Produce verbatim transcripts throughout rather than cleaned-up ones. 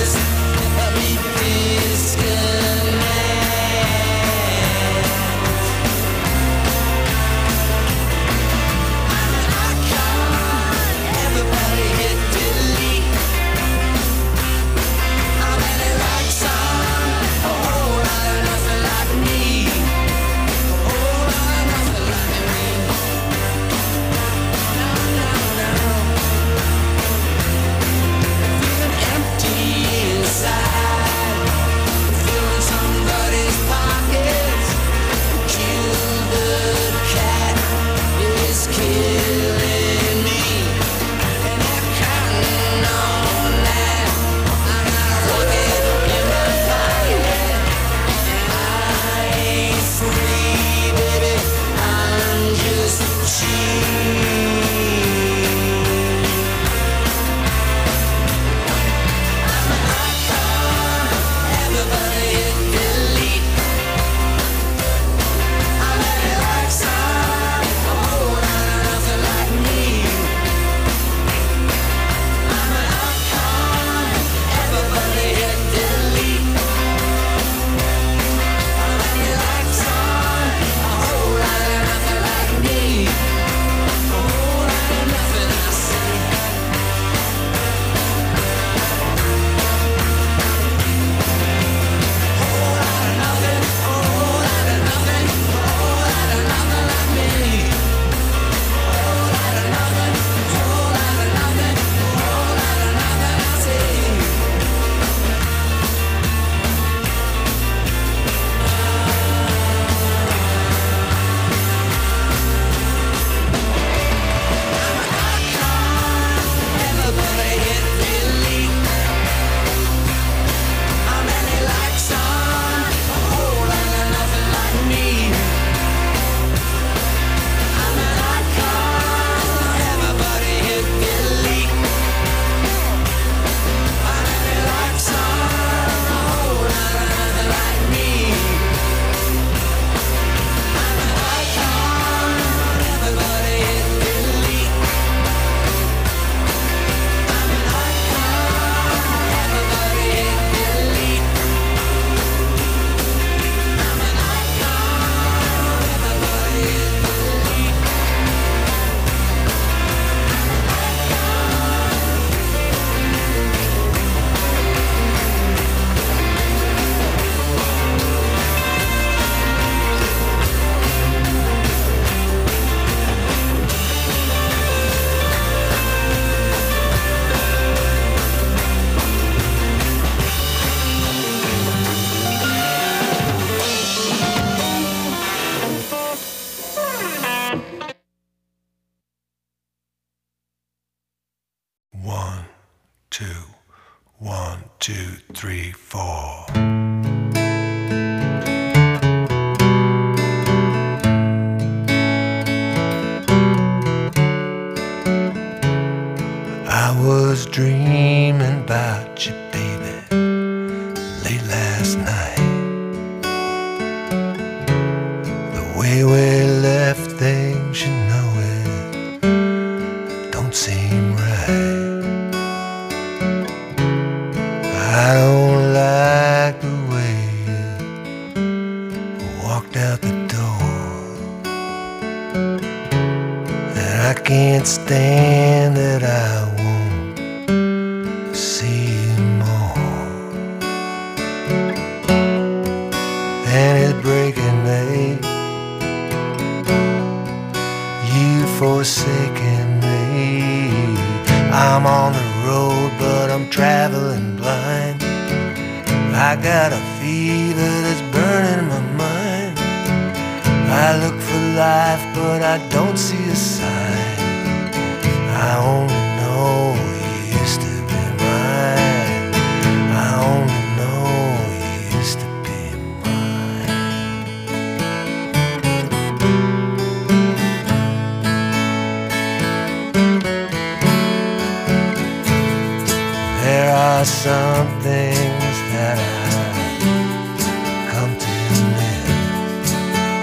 two, three, four. I was dreaming about you, baby, late last night. The way we left things, you know it don't seem right. I don't like the way you walked out the door, and I can't stand that I won't see you more. And it's breaking me, you forsaken me. I'm on the road, but I'm traveling blind. I got a fever that's burning my mind. I look for life, but I don't see a sign. I only know you used to be mine. I only know you used to be mine. There are some things that I've come to miss.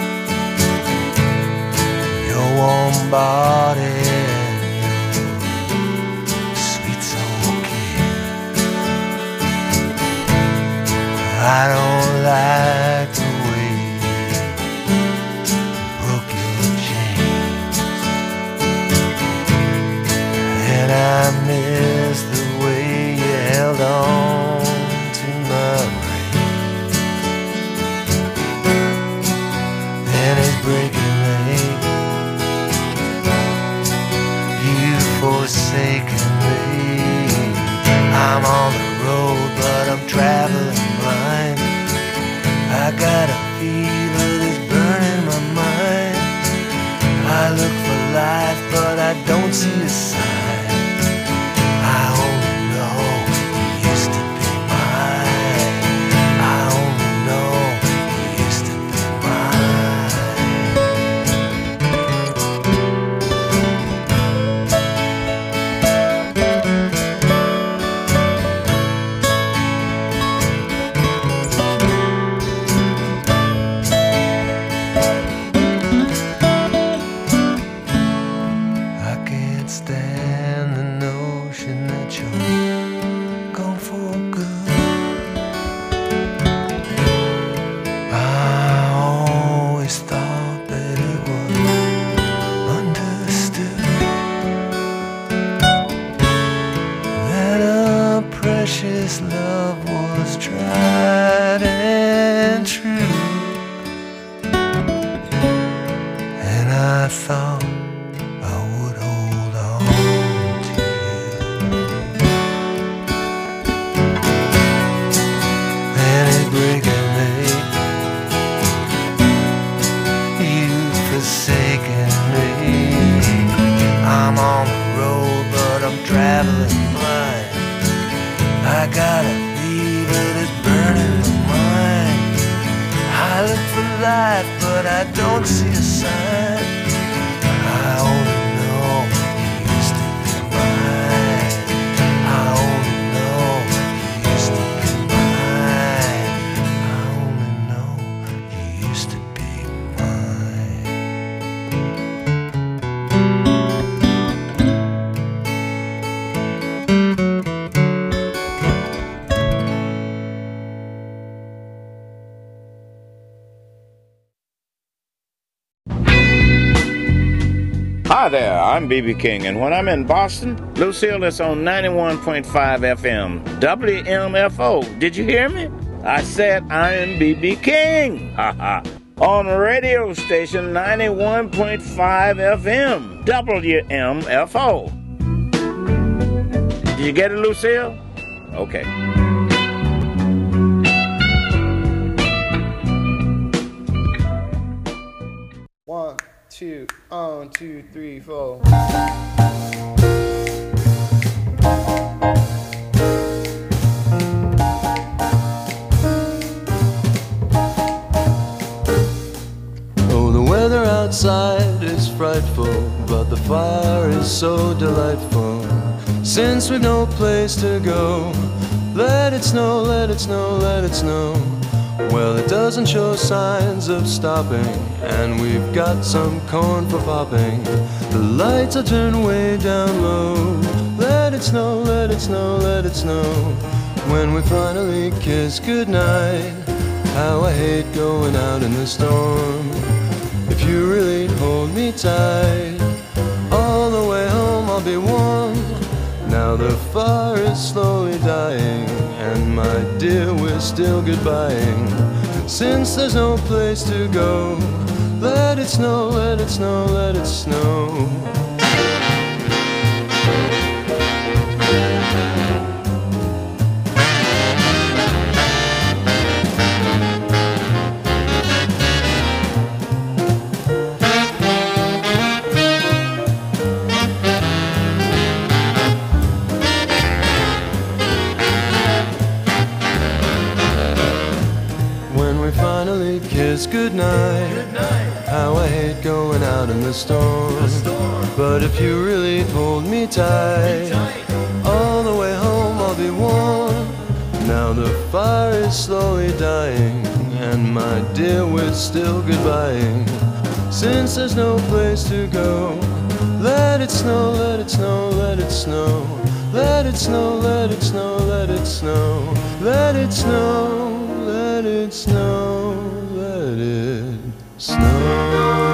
Your warm body and your sweet soul kiss. traveling blind. I got a fever that's burning my mind. I look for life, but I don't see a sign. I only know you used to be mine. I only know you used to be stand the notion that you're gone for good. I always thought that it was understood that a precious love was tried and true, and I thought traveling blind. I got a fever that's burning my mind. I look for life, but I don't see a sign. I only know you used to be mine. I only know you used to be mine. I only know you used to be mine. Hi there, I'm B B King, and when I'm in Boston, Lucille is on ninety-one point five F M, W M F O. Did you hear me? I said I'm B B King, haha, on radio station ninety-one point five F M, W M F O. Did you get it, Lucille? Okay. One, two, on, two, three, four. Oh, the weather outside is frightful, but the fire is so delightful. Since we've no place to go, let it snow, let it snow, let it snow. Well, it doesn't show signs of stopping, and we've got some corn for popping. The lights are turned way down low. Let it snow, let it snow, let it snow. When we finally kiss goodnight, how I hate going out in the storm. If you really hold me tight, all the way home I'll be warm. Now the fire is slowly dying, and my dear, we're still goodbying. Since there's no place to go, let it snow, let it snow, let it snow. Goodnight. Goodnight. How I hate going out in the storm. the storm. But if you really hold me tight, tight, all the way home I'll be warm. Now the fire is slowly dying, and my dear, we're still goodbying. Since there's no place to go, let it snow, let it snow, let it snow. Let it snow, let it snow, let it snow. Let it snow, let it snow. Let it snow.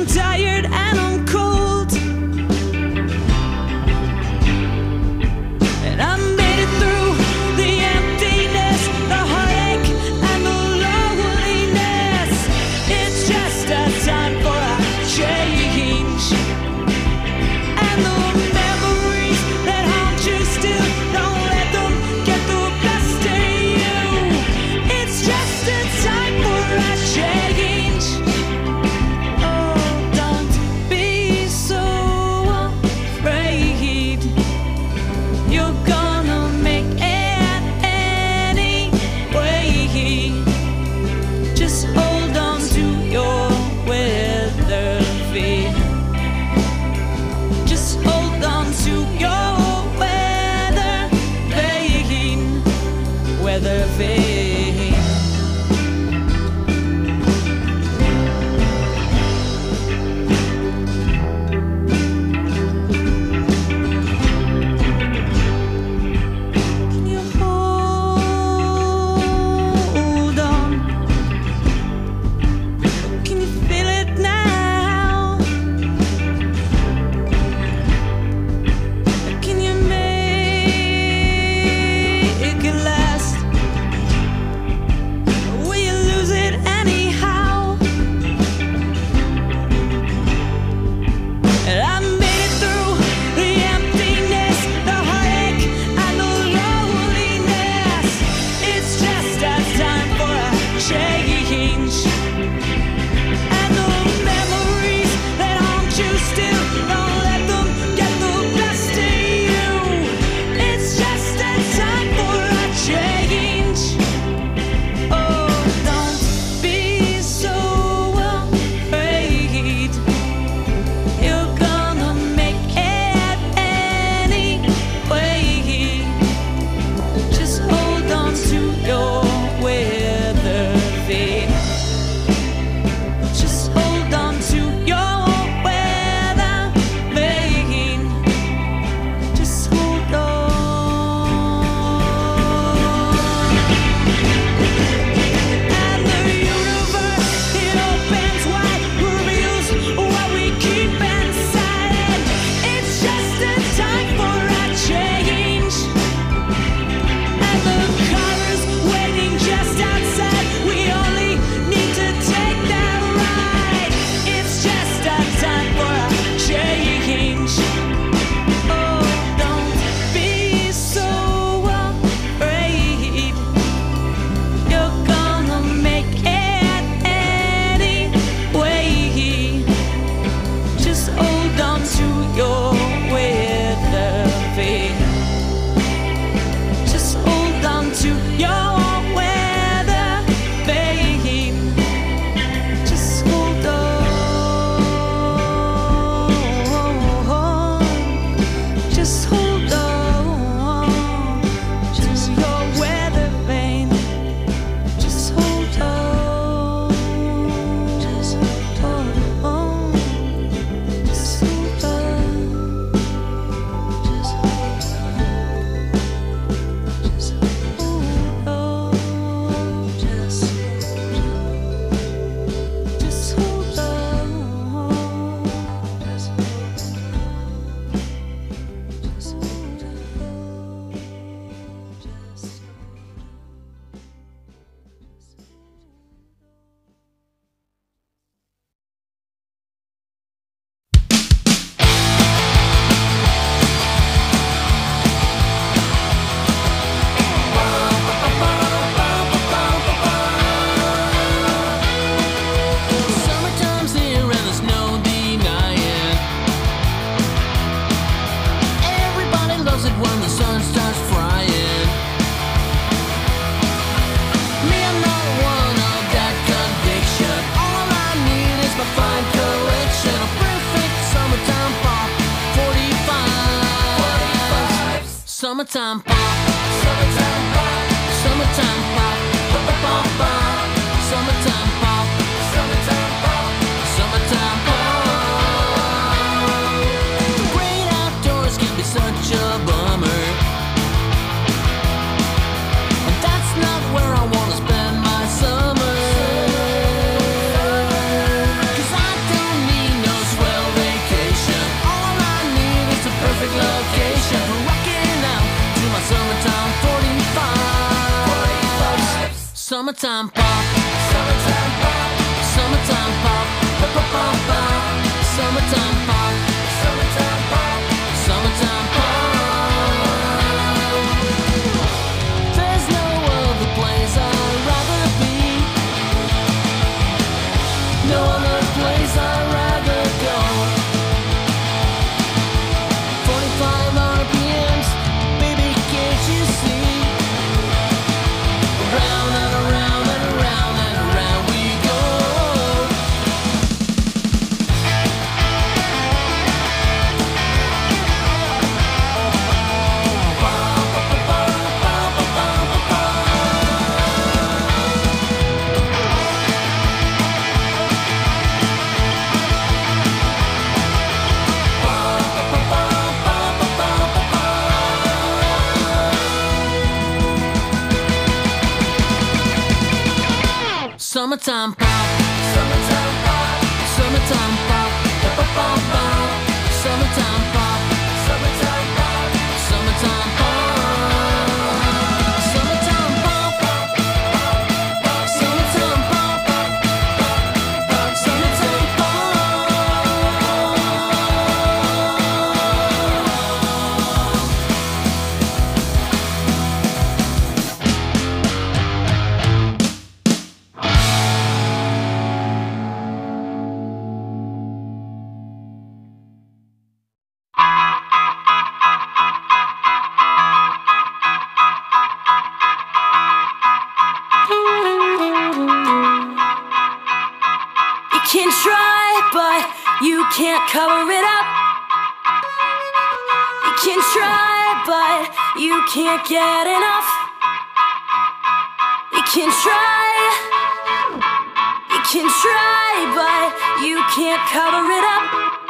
tired and I'm cold, and I made it through the emptiness, the heartache, and the loneliness. It's just a time for a change, and the memories that haunt you still, don't let them get the best of you. It's just a time for a change. Oh, don't be so afraid. You're gonna make it anyway. Just hold on to your weather vane. Just hold on to your weather vane. Weather vane. Can you hold on? Can you feel it now? Can you make it last? Will you lose it anyhow? And I made it through the emptiness, the heartache, and the loneliness. It's just a time for a change, and the memories that haunt you still, don't let them get the best of you. It's just a time for a change. Oh, don't be so afraid. You're gonna make it anyway. Just hold on to your weather vane. Just hold on to your weather vane. Just hold on. And the universe, it opens wide, reveals what we keep inside. It's just a time for a change, and the colors waiting just outside. We only need to take that ride. It's just a time for a change. Oh, don't be so afraid. You're gonna make it anyway. Just hold on to your weather vane. Just hold on to your weather vane. Just hold on. Just hold on to your weather vane. Just hold on. Just hold on. Just hold on. Just hold on. Just hold on. Just just hold on. Just just hold on. Just Summertime's here and there's no denying. Everybody loves it when the sun starts frying. Me, I'm not one of that conviction. All I need is my fine collection of perfect summertime pop forty-five. Summertime pop. Summertime pop. Summertime pop. Pop, pop, pop. Summertime pop. Summertime pop. Summertime pop. The great outdoors can be such a bummer, and that's not where I wanna spend my summer. 'Cause I don't need Summertime pop, summertime pop, summertime pop, pop pop pop pop. Summertime pop, summertime pop, summertime pop. There's no other place I'd rather be. No other place I'd rather go. forty-five R P Ms, baby, can't you see? Round and around and around and around we go. Summertime pop, summertime pop, summertime pop, pop pop pop pop. Summertime pop, summertime pop, summertime pop. Summertime pop, summertime pop, summertime You can try, but you can't cover it up. You can try, but you can't get enough. You can try, you can try, but you can't cover it up.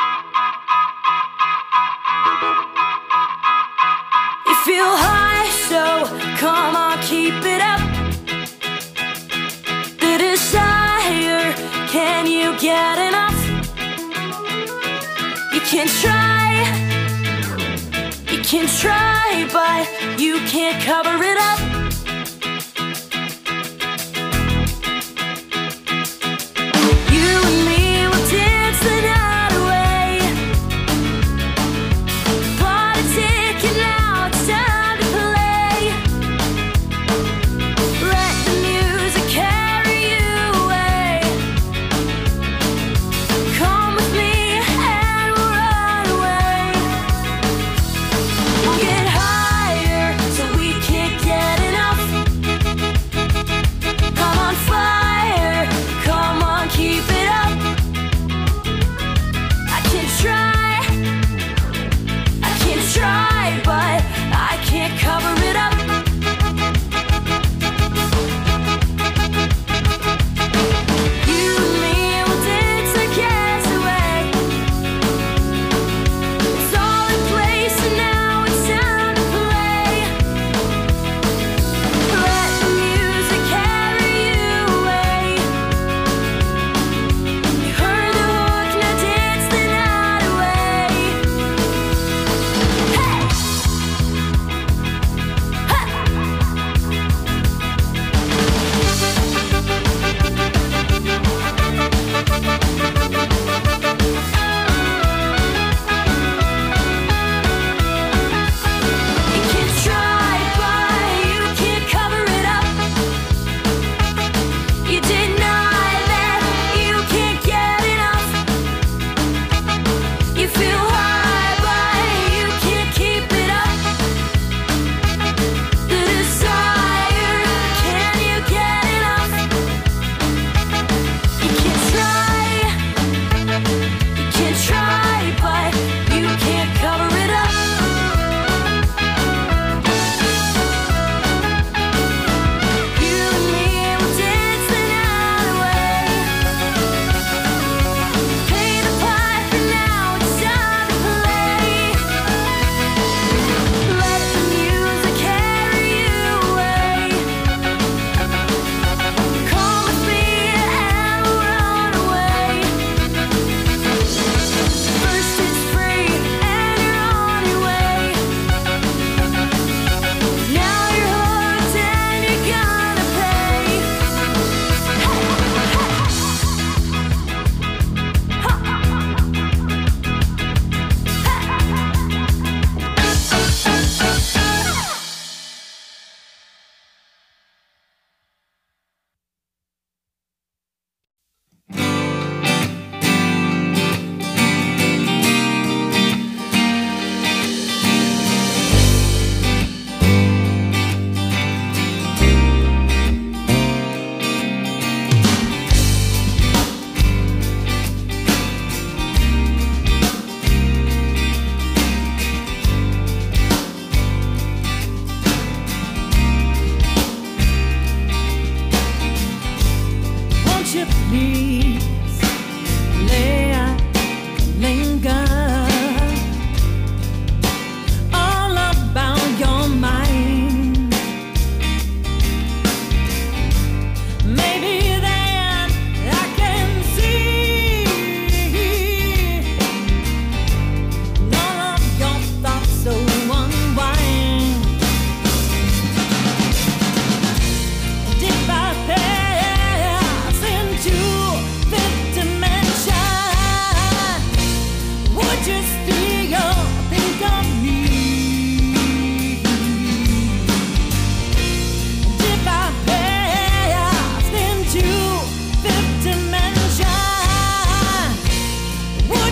You feel high, so come on, keep it up. The desire, can you get enough? You can try, you can try, but you can't cover it up. You and me will dance the night away. Bought a ticket, now it's time to play. Let the music carry you away. Come with me and we'll run away. We'll get higher so we can't get enough. Come on, fire, come on, keep it up. I can try, I can try, but I can't cover it up. You and me will dance the gas away. It's all in place and now it's time to play. Let the music carry you away. You heard the hook, now dance the night away.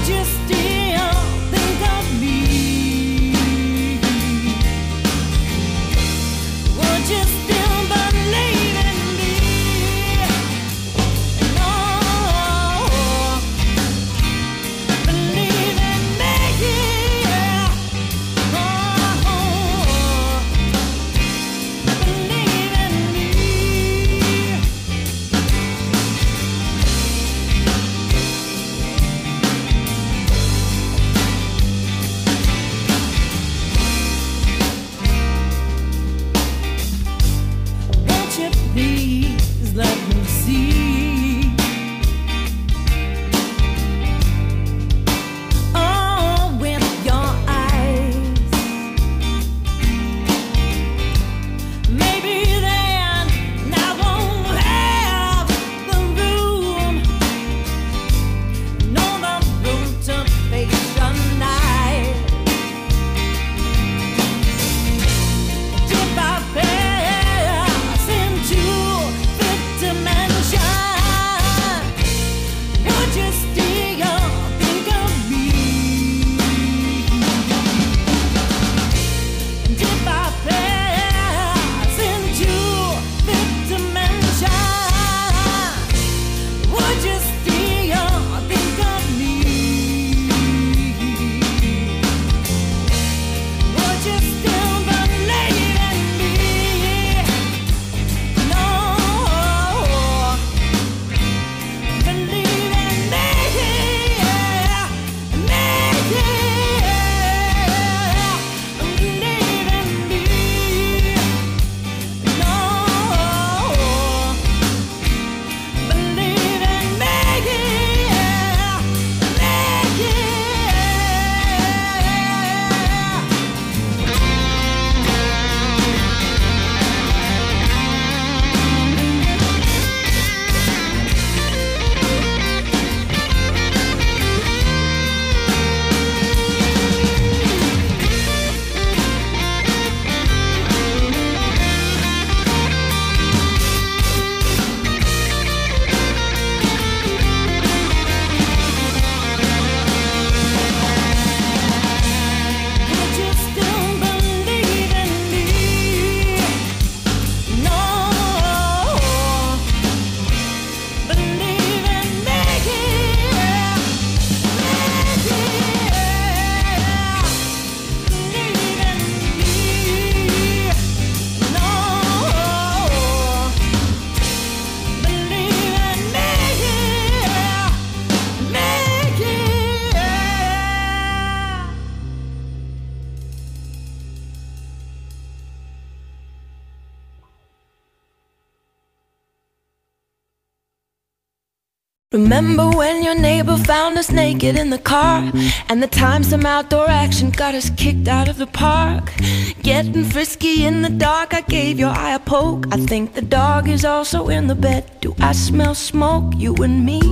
Remember when your neighbor found us naked in the car, and the time some outdoor action got us kicked out of the park? Getting frisky in the dark, I gave your eye a poke. I think the dog is also in the bed. Do I smell smoke? You and me,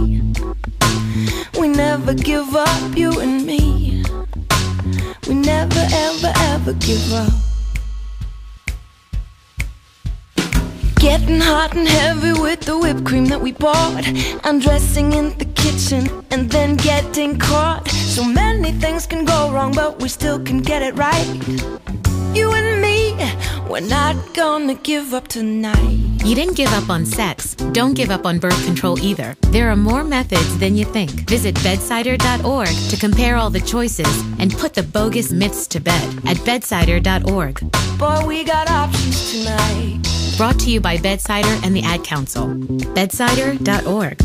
we never give up, you and me. We never ever ever give up. Getting hot and heavy with the whipped cream that we bought, undressing in the kitchen and then getting caught. So many things can go wrong, but we still can get it right. You and me, we're not gonna give up tonight. You didn't give up on sex. Don't give up on birth control either. There are more methods than you think. Visit bedsider dot org to compare all the choices and put the bogus myths to bed at bedsider dot org. Boy, we got options tonight. Brought to you by Bedsider and the Ad Council. bedsider dot org.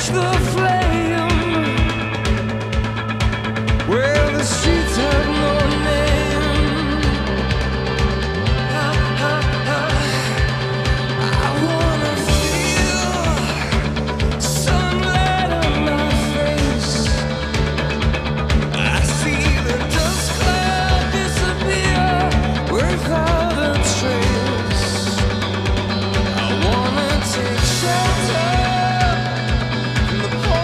the flame where the streets have no name. I, I, I, I wanna feel sunlight on my face. I see the dust cloud disappear without a trace. I wanna take shelter from the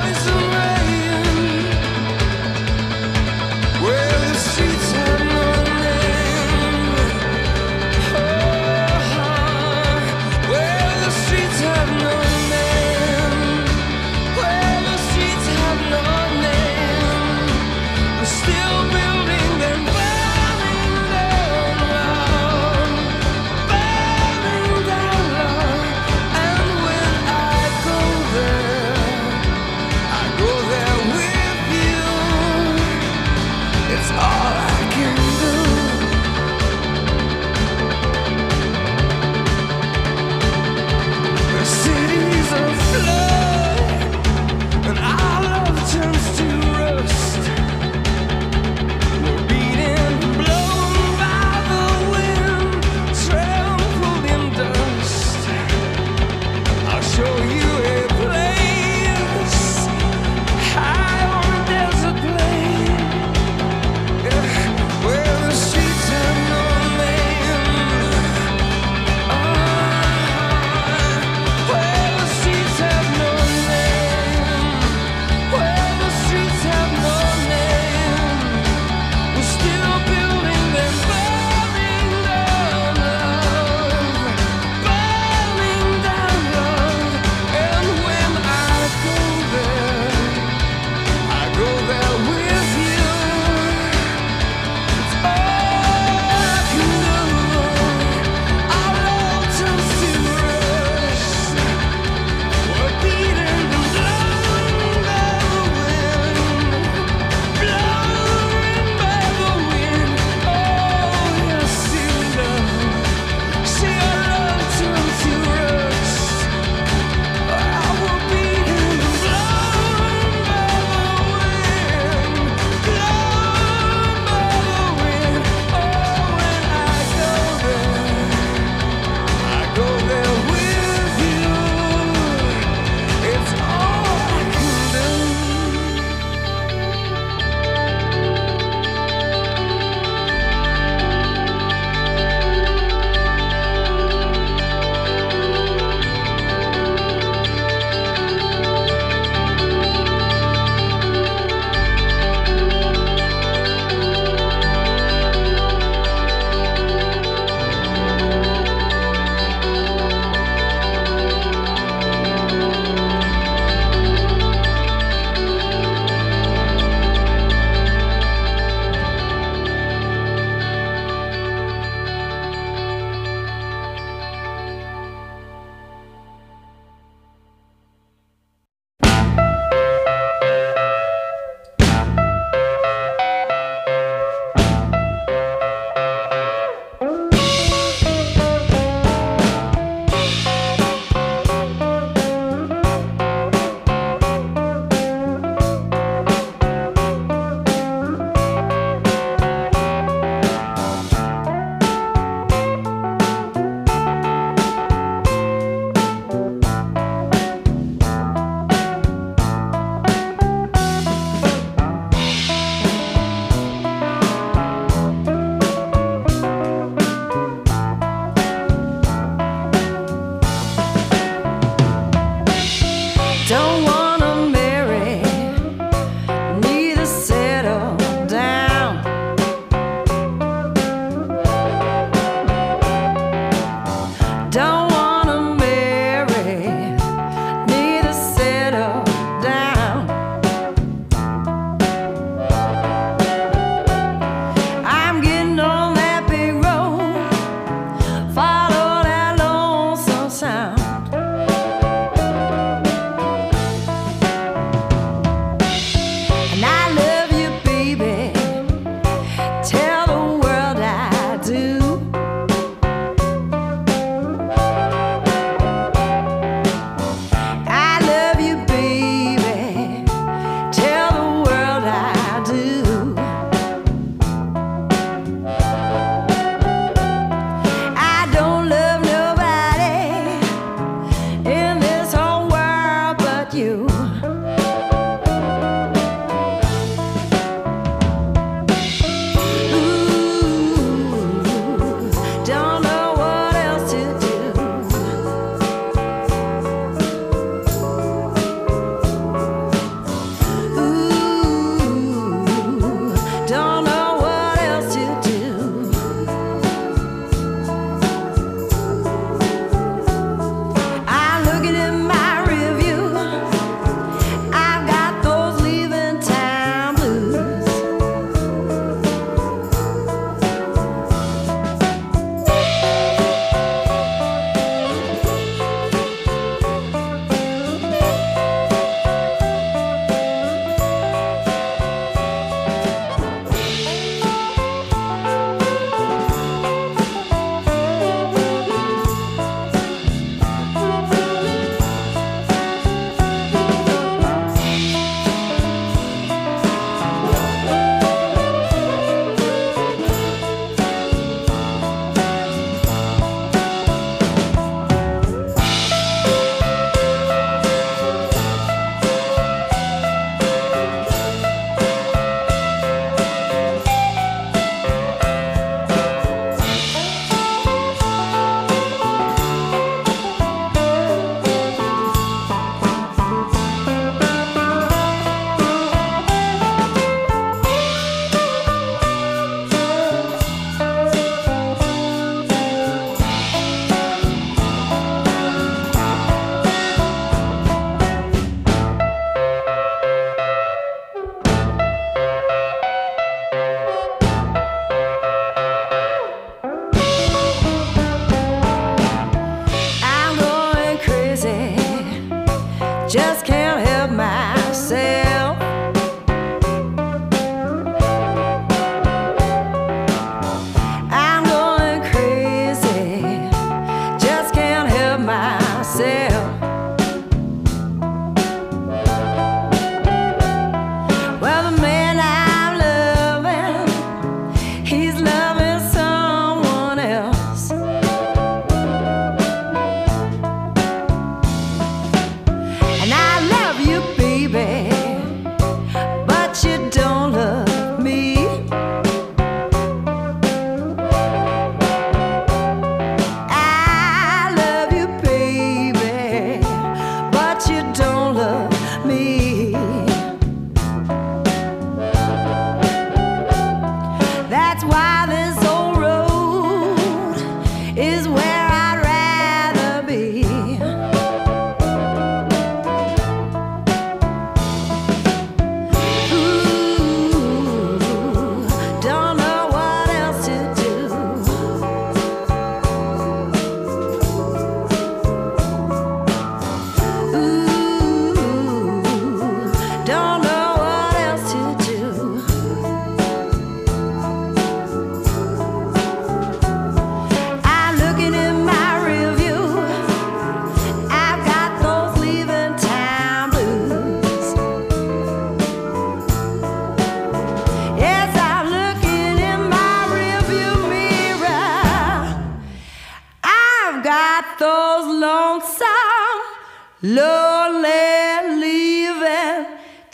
lonely leaving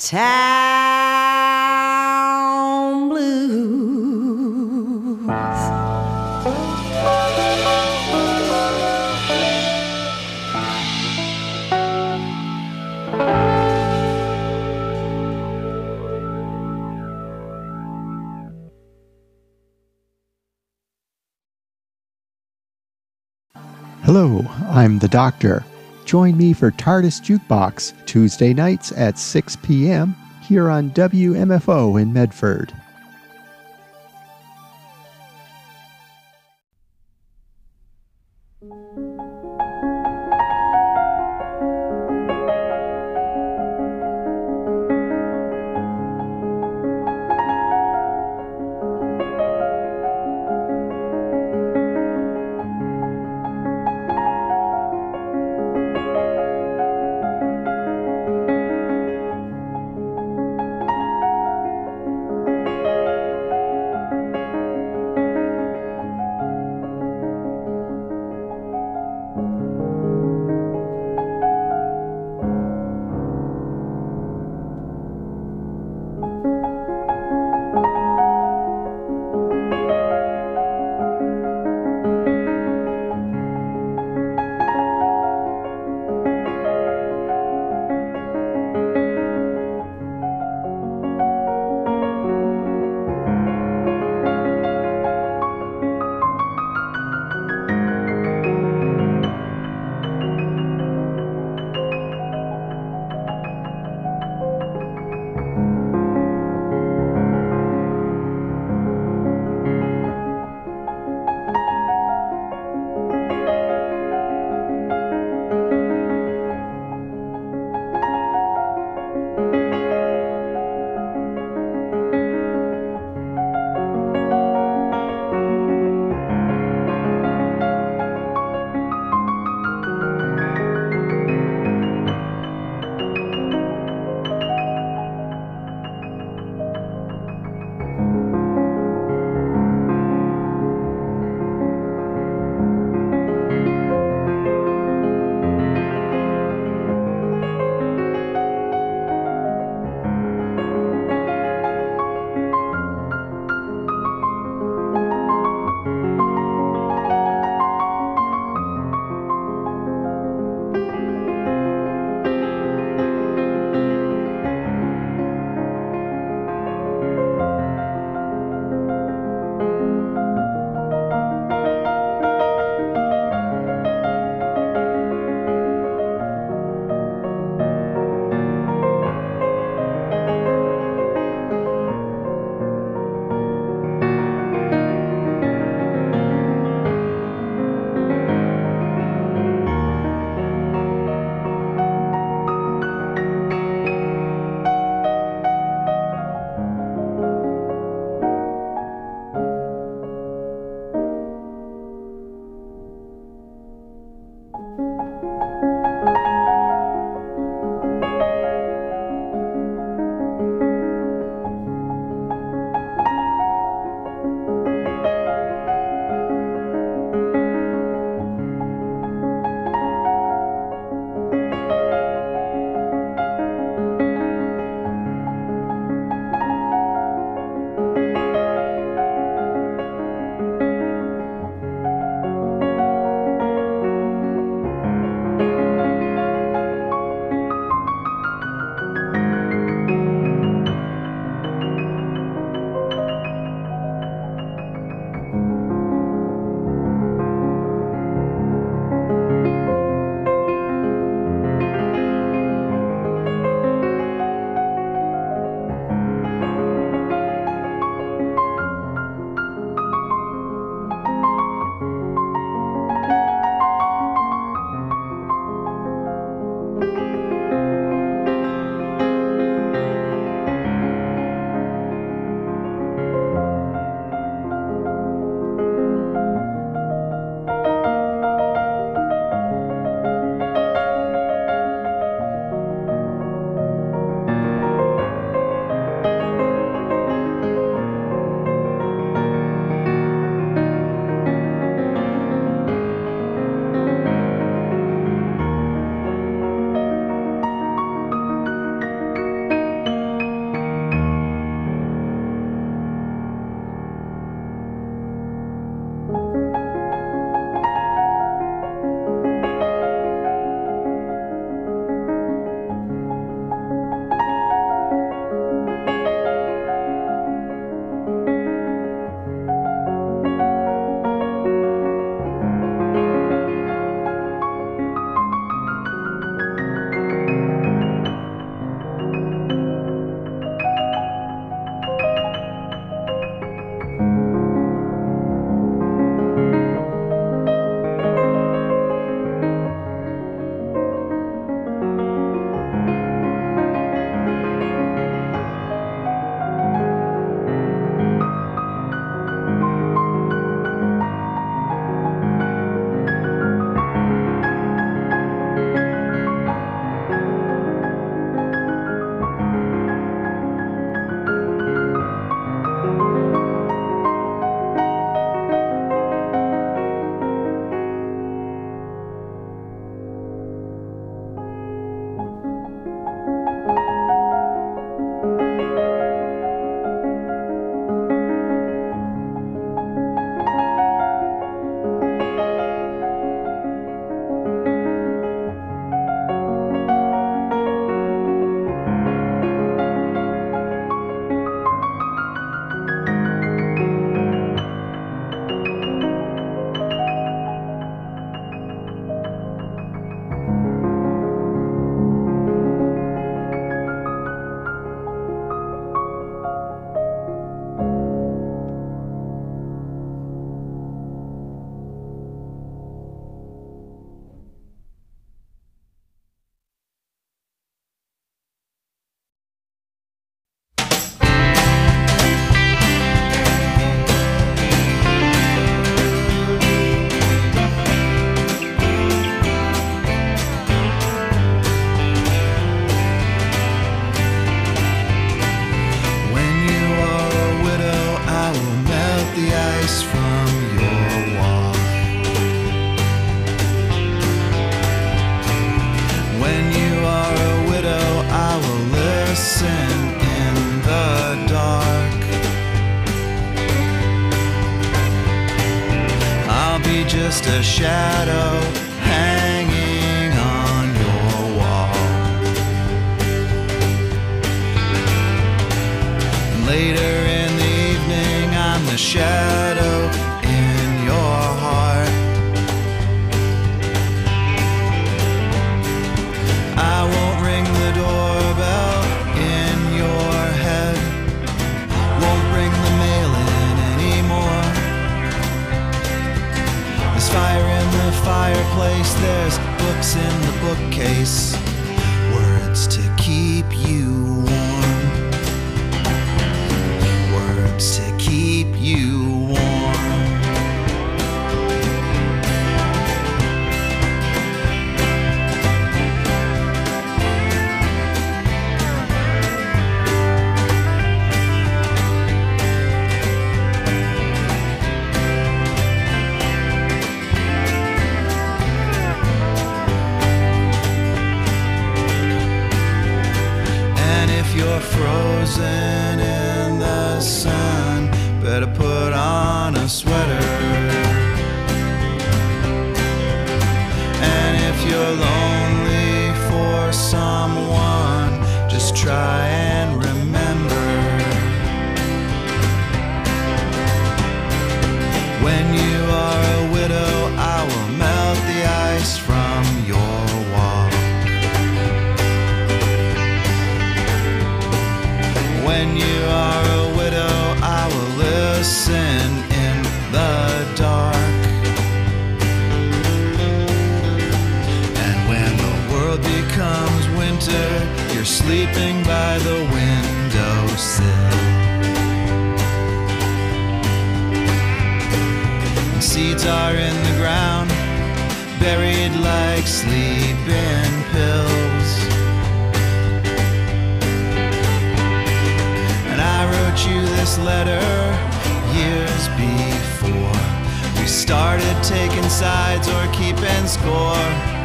town blues. Hello, I'm the Doctor. Join me for TARDIS Jukebox Tuesday nights at six p.m. here on W M F O in Medford. face, words to keep you warm, words to keep you warm. Frozen in the sun, better put on a sweater. And if you're lonely for someone, just try and remember, when you are a widow, I will melt the ice from your wall. When you are a widow, I will listen in the dark. And when the world becomes winter, you're sleeping by the windowsill. And seeds are in the ground, buried like sleeping pills. I wrote you this letter years before we started taking sides or keeping score.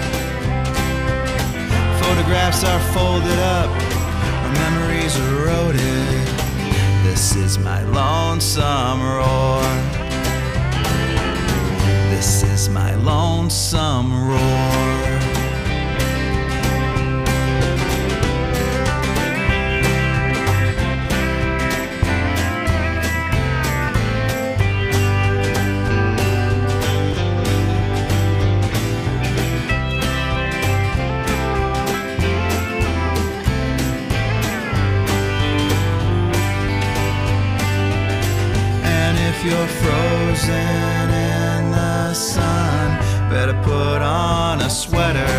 Photographs are folded up, our memories eroded. This is my lonesome roar. This is my lonesome roar. You're frozen in the sun, better put on a sweater.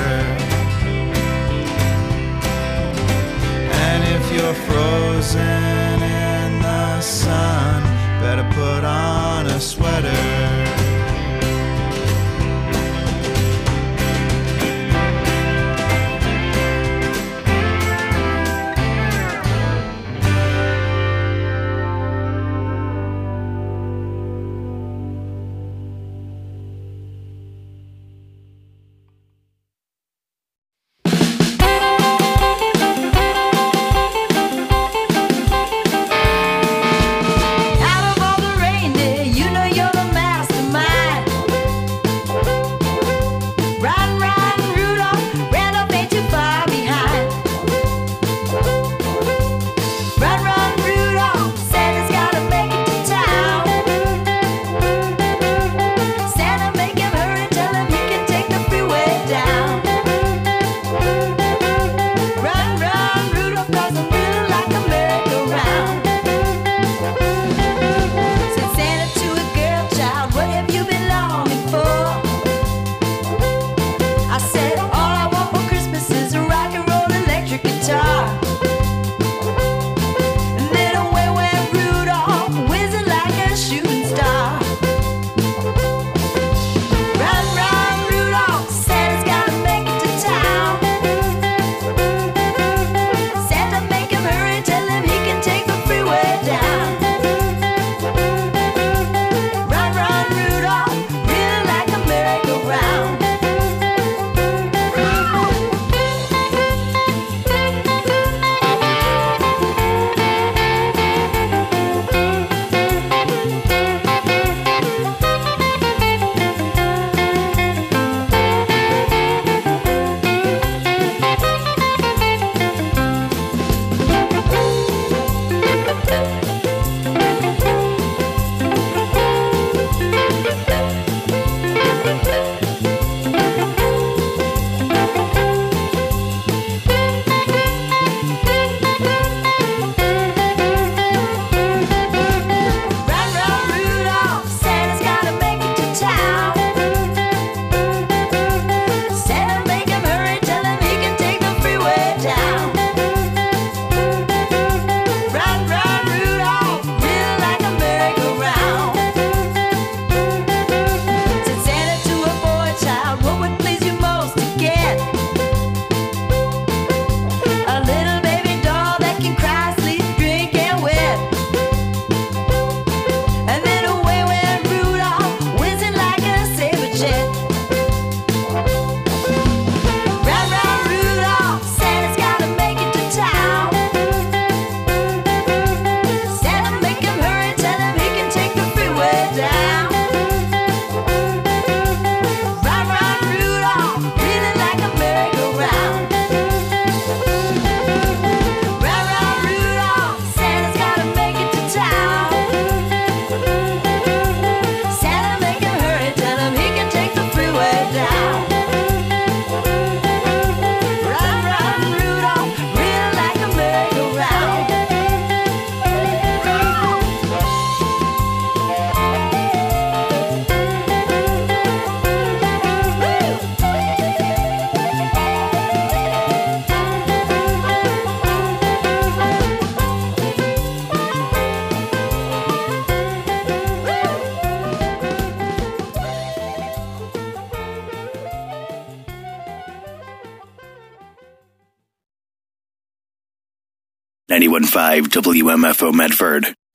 And if you're frozen in the sun, better put on a sweater. ninety-one point five W M F O Medford.